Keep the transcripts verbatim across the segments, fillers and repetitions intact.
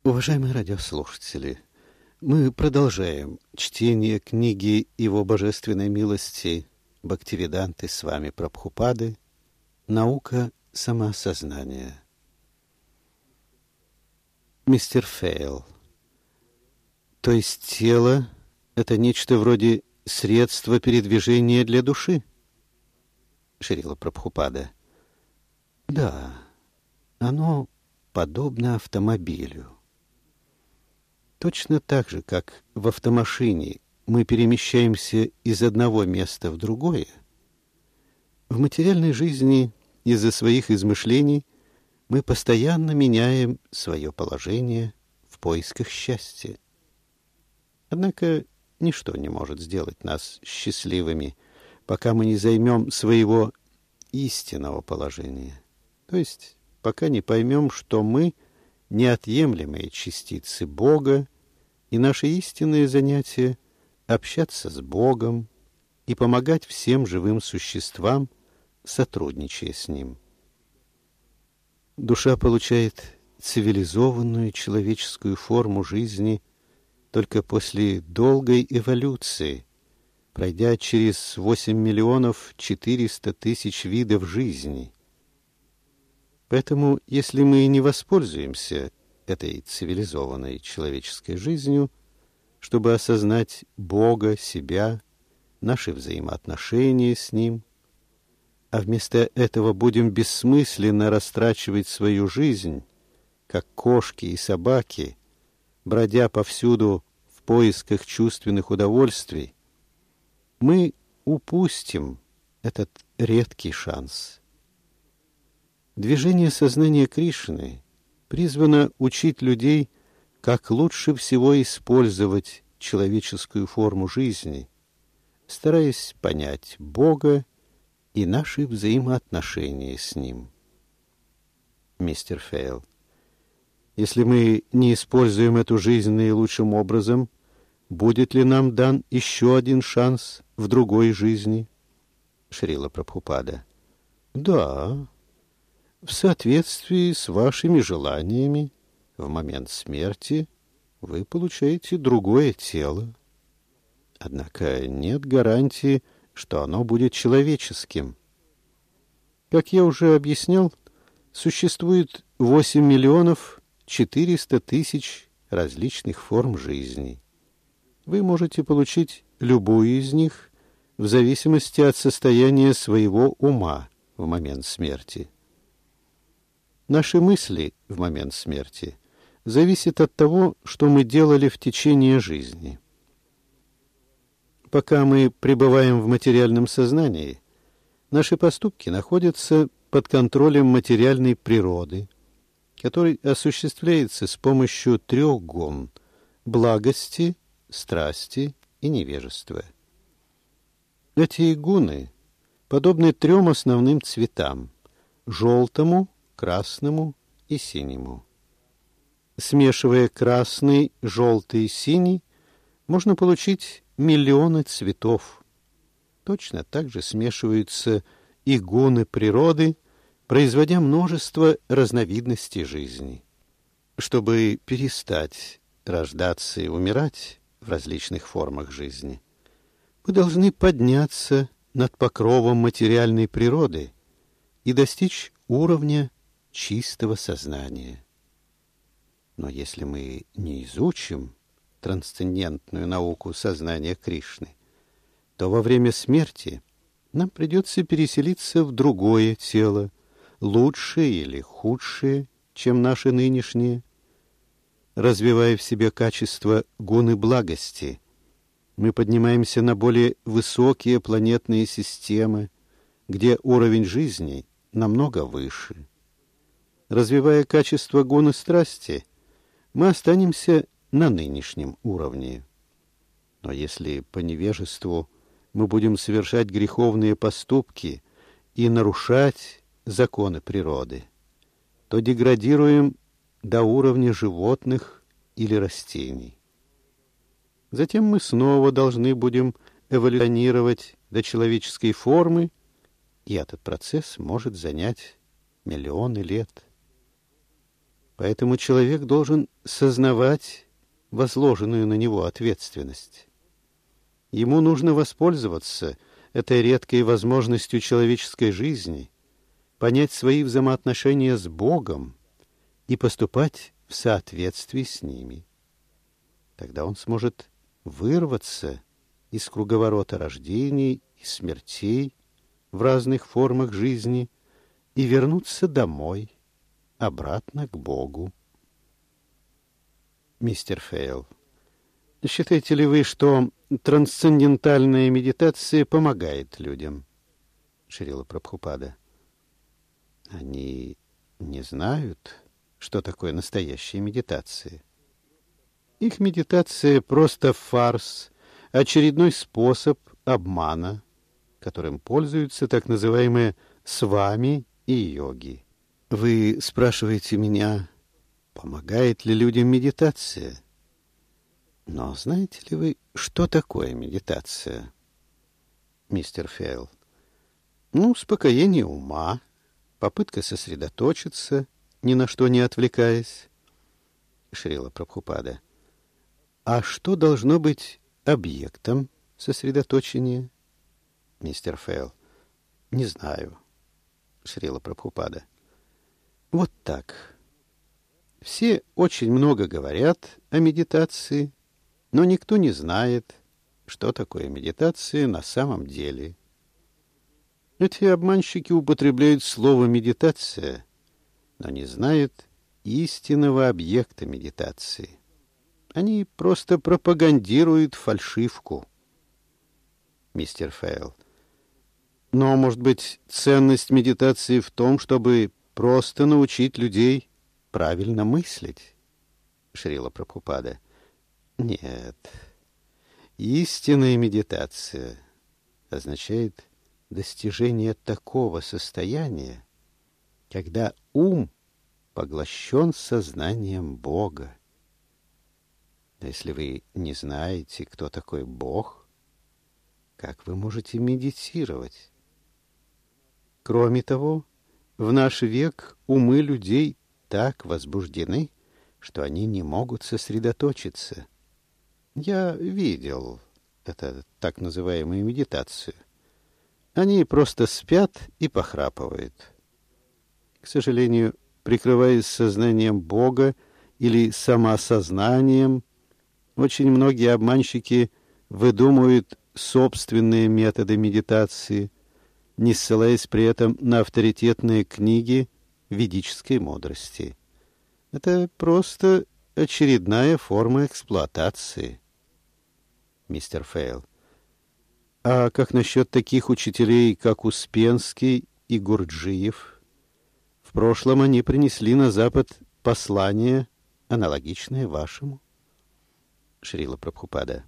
Уважаемые радиослушатели, мы продолжаем чтение книги Его Божественной милости Бхактивиданты Свами Прабхупады «Наука самоосознания». Мистер Фейл. То есть тело — это нечто вроде средства передвижения для души? Шрила Прабхупада. Да, оно подобно автомобилю. Точно так же, как в автомашине мы перемещаемся из одного места в другое, в материальной жизни из-за своих измышлений мы постоянно меняем свое положение в поисках счастья. Однако ничто не может сделать нас счастливыми, пока мы не займем своего истинного положения, то есть пока не поймем, что мы — неотъемлемые частицы Бога, и наше истинное занятие — общаться с Богом и помогать всем живым существам, сотрудничая с Ним. Душа получает цивилизованную человеческую форму жизни только после долгой эволюции, пройдя через восемь миллионов четыреста тысяч видов жизни. Поэтому, если мы не воспользуемся этой цивилизованной человеческой жизнью, чтобы осознать Бога, себя, наши взаимоотношения с Ним, а вместо этого будем бессмысленно растрачивать свою жизнь, как кошки и собаки, бродя повсюду в поисках чувственных удовольствий, мы упустим этот редкий шанс. Движение сознания Кришны призвано учить людей, как лучше всего использовать человеческую форму жизни, стараясь понять Бога и наши взаимоотношения с Ним. Мистер Фейл. Если мы не используем эту жизнь наилучшим образом, будет ли нам дан еще один шанс в другой жизни? Шрила Прабхупада. Да. В соответствии с вашими желаниями, в момент смерти вы получаете другое тело. Однако нет гарантии, что оно будет человеческим. Как я уже объяснял, существует восемь миллионов четыреста тысяч различных форм жизни. Вы можете получить любую из них в зависимости от состояния своего ума в момент смерти. Наши мысли в момент смерти зависят от того, что мы делали в течение жизни. Пока мы пребываем в материальном сознании, наши поступки находятся под контролем материальной природы, который осуществляется с помощью трех гун – благости, страсти и невежества. Эти гуны подобны трем основным цветам – желтому, красному и синему. Смешивая красный, желтый и синий, можно получить миллионы цветов. Точно так же смешиваются и гуны природы, производя множество разновидностей жизни. Чтобы перестать рождаться и умирать в различных формах жизни, мы должны подняться над покровом материальной природы и достичь уровня чистого сознания. Но если мы не изучим трансцендентную науку сознания Кришны, то во время смерти нам придется переселиться в другое тело, лучшее или худшее, чем наше нынешнее. Развивая в себе качество гуны благости, мы поднимаемся на более высокие планетные системы, где уровень жизни намного выше. Развивая качество гуны страсти, мы останемся на нынешнем уровне. Но если по невежеству мы будем совершать греховные поступки и нарушать законы природы, то деградируем до уровня животных или растений. Затем мы снова должны будем эволюционировать до человеческой формы, и этот процесс может занять миллионы лет. Поэтому человек должен сознавать возложенную на него ответственность. Ему нужно воспользоваться этой редкой возможностью человеческой жизни, понять свои взаимоотношения с Богом и поступать в соответствии с ними. Тогда он сможет вырваться из круговорота рождений и смертей в разных формах жизни и вернуться домой, обратно к Богу. Мистер Фейл, считаете ли вы, что трансцендентальная медитация помогает людям? Шрила Прабхупада. Они не знают, что такое настоящая медитация. Их медитация просто фарс, очередной способ обмана, которым пользуются так называемые свами и йоги. Вы спрашиваете меня, помогает ли людям медитация? Но знаете ли вы, что такое медитация? Мистер Фейл. Ну, успокоение ума, попытка сосредоточиться, ни на что не отвлекаясь. Шрила Прабхупада. А что должно быть объектом сосредоточения? Мистер Фейл. Не знаю. Шрила Прабхупада. Вот так. Все очень много говорят о медитации, но никто не знает, что такое медитация на самом деле. Эти обманщики употребляют слово «медитация», но не знают истинного объекта медитации. Они просто пропагандируют фальшивку. Мистер Фейл. Но, может быть, ценность медитации в том, чтобы просто научить людей правильно мыслить? Шрила Прабхупада. Нет. Истинная медитация означает достижение такого состояния, когда ум поглощен сознанием Бога. Но если вы не знаете, кто такой Бог, как вы можете медитировать? Кроме того, в наш век умы людей так возбуждены, что они не могут сосредоточиться. Я видел это так называемую медитацию. Они просто спят и похрапывают. К сожалению, прикрываясь сознанием Бога или самоосознанием, очень многие обманщики выдумывают собственные методы медитации, не ссылаясь при этом на авторитетные книги ведической мудрости. Это просто очередная форма эксплуатации. Мистер Фейл. А как насчет таких учителей, как Успенский и Гурджиев? В прошлом они принесли на Запад послание, аналогичное вашему. Шрила Прабхупада.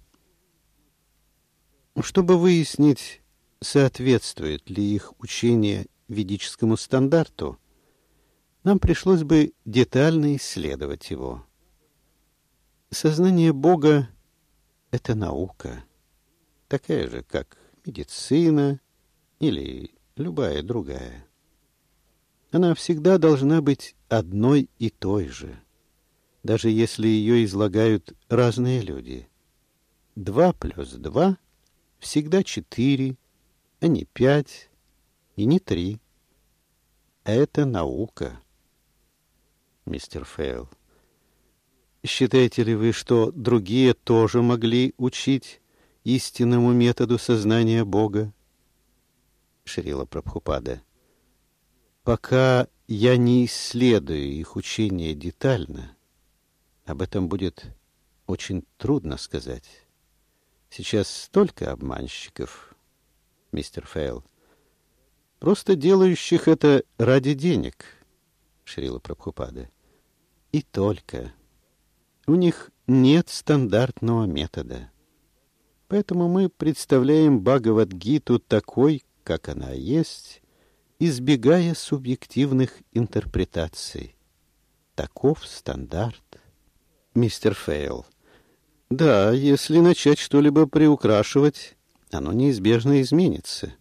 Чтобы выяснить, соответствует ли их учение ведическому стандарту, нам пришлось бы детально исследовать его. Сознание Бога — это наука, такая же, как медицина или любая другая. Она всегда должна быть одной и той же, даже если ее излагают разные люди. Два плюс два всегда четыре, а не пять и не три. Это наука. Мистер Фейл. Считаете ли вы, что другие тоже могли учить истинному методу сознания Бога? Шрила Прабхупада. Пока я не исследую их учение детально, об этом будет очень трудно сказать. Сейчас столько обманщиков, мистер Фейл, просто делающих это ради денег, Шрила Прабхупада. И только. У них нет стандартного метода. Поэтому мы представляем Бхагавад-гиту такой, как она есть, избегая субъективных интерпретаций. Таков стандарт. Мистер Фейл. Да, если начать что-либо приукрашивать, оно неизбежно изменится.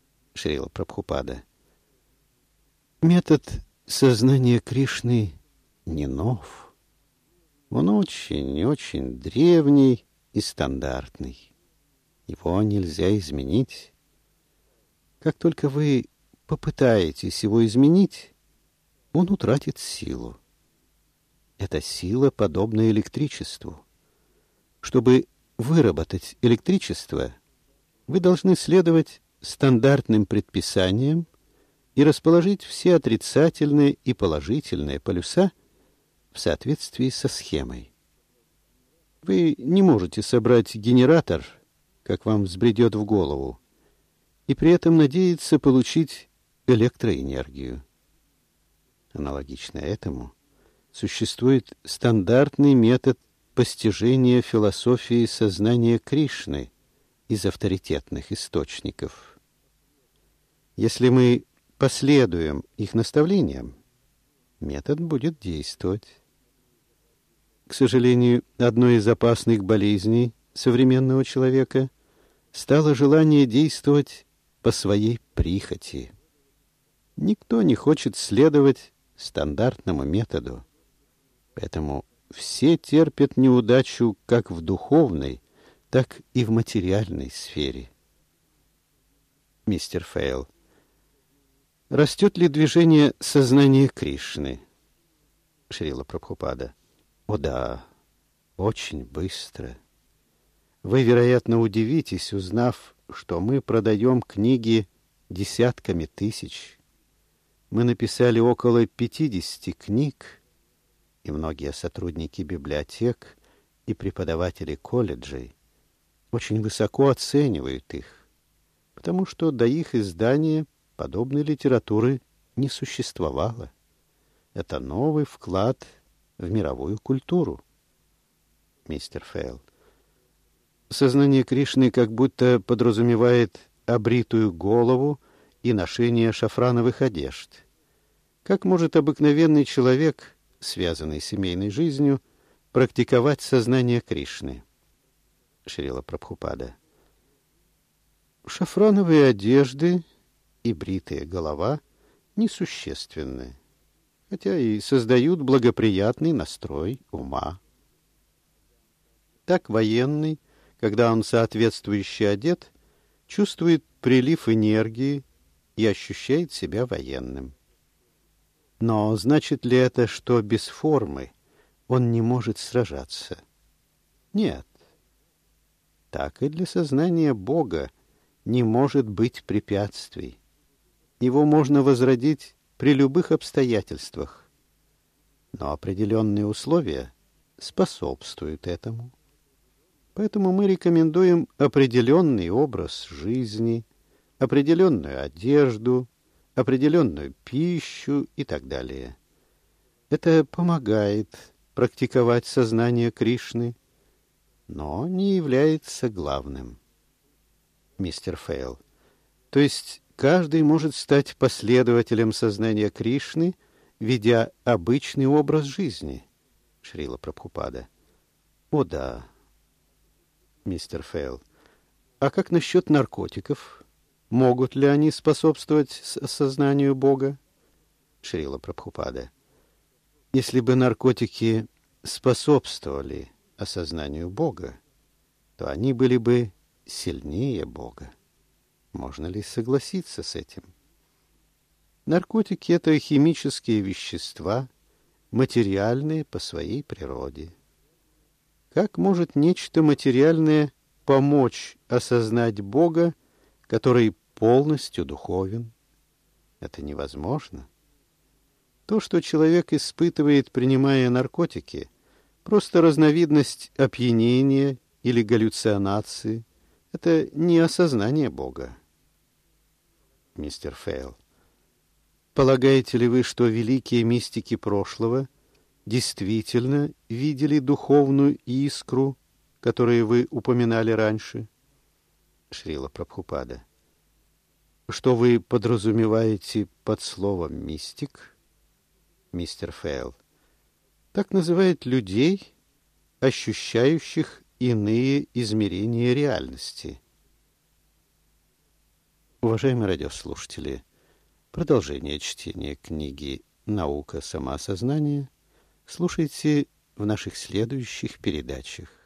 Шрила Прабхупада. Метод сознания Кришны не нов. Он очень-очень древний и стандартный. Его нельзя изменить. Как только вы попытаетесь его изменить, он утратит силу. Эта сила подобна электричеству. Чтобы выработать электричество, вы должны следовать стандартным предписаниям и расположить все отрицательные и положительные полюса в соответствии со схемой. Вы не можете собрать генератор, как вам взбредет в голову, и при этом надеяться получить электроэнергию. Аналогично этому существует стандартный метод постижения философии сознания Кришны из авторитетных источников. Если мы последуем их наставлениям, метод будет действовать. К сожалению, одной из опасных болезней современного человека стало желание действовать по своей прихоти. Никто не хочет следовать стандартному методу, поэтому все терпят неудачу как в духовной, так и в материальной сфере. Мистер Фейл, растет ли движение сознания Кришны? Шрила Прабхупада. О да, очень быстро. Вы, вероятно, удивитесь, узнав, что мы продаем книги десятками тысяч. Мы написали около пятидесяти книг, и многие сотрудники библиотек и преподаватели колледжей очень высоко оценивают их, потому что до их издания подобной литературы не существовало. Это новый вклад в мировую культуру. Мистер Фейл. Сознание Кришны как будто подразумевает обритую голову и ношение шафрановых одежд. Как может обыкновенный человек, связанный семейной жизнью, практиковать сознание Кришны? Шрила Прабхупада. Шафрановые одежды и бритая голова несущественны, хотя и создают благоприятный настрой ума. Так военный, когда он соответствующе одет, чувствует прилив энергии и ощущает себя военным. Но значит ли это, что без формы он не может сражаться? Нет. Так и для сознания Бога не может быть препятствий. Его можно возродить при любых обстоятельствах. Но определенные условия способствуют этому. Поэтому мы рекомендуем определенный образ жизни, определенную одежду, определенную пищу и так далее. Это помогает практиковать сознание Кришны, но не является главным. Мистер Фейл. То есть каждый может стать последователем сознания Кришны, ведя обычный образ жизни? Шрила Прабхупада. О да. Мистер Фейл. А как насчет наркотиков? Могут ли они способствовать сознанию Бога? Шрила Прабхупада. Если бы наркотики способствовали осознанию Бога, то они были бы сильнее Бога. Можно ли согласиться с этим? Наркотики — это химические вещества, материальные по своей природе. Как может нечто материальное помочь осознать Бога, который полностью духовен? Это невозможно. То, что человек испытывает, принимая наркотики, просто разновидность опьянения или галлюцинации. Это не осознание Бога. Мистер Фейл. Полагаете ли вы, что великие мистики прошлого действительно видели духовную искру, которую вы упоминали раньше? Шрила Прабхупада. Что вы подразумеваете под словом «мистик»? Мистер Фейл. Так называют людей, ощущающих иные измерения реальности. Уважаемые радиослушатели, продолжение чтения книги «Наука самоосознания» Слушайте в наших следующих передачах.